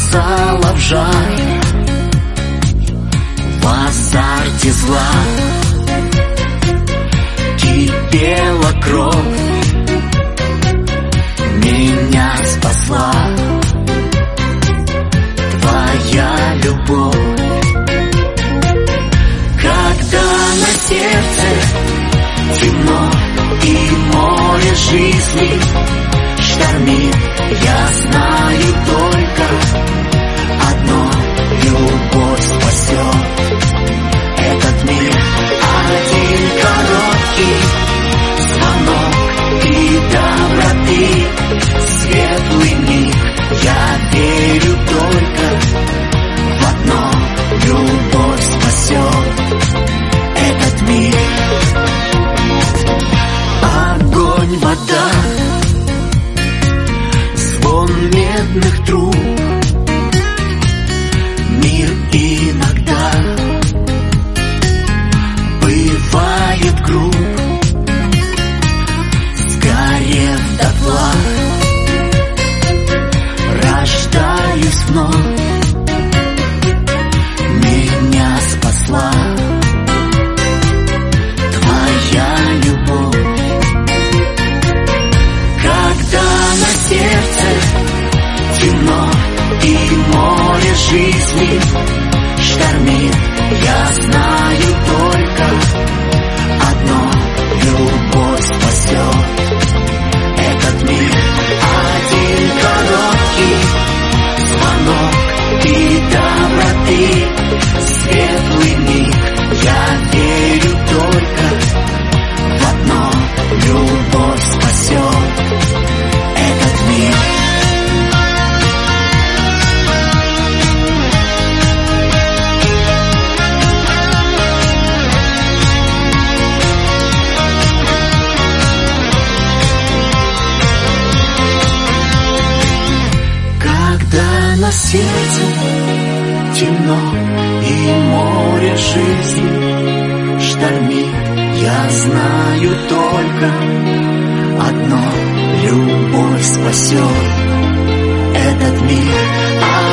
бросала в жар в азарте зла. Кипела кровь, меня спасла твоя любовь. Когда на сердце темно и море жизни штормит, я знаю только одно: любовь спасет этот мир. Один короткий звонок и доброты, светлый миг. Я верю только в одно: любовь спасет этот мир. Огонь, вода, звон медных труб. Мир иногда бывает груб, сгорев дотла, рождаюсь вновь. Меня спасла твоя любовь. Когда на сердце темно и море жизни штормит, я знаю только одно: любовь спасет этот мир. Один короткий звонок и доброты, светлый миг. Я верю только в одно: любовь спасет этот мир. Когда на сердце темно и море жизни штормит, я знаю только одно: любовь спасет этот мир.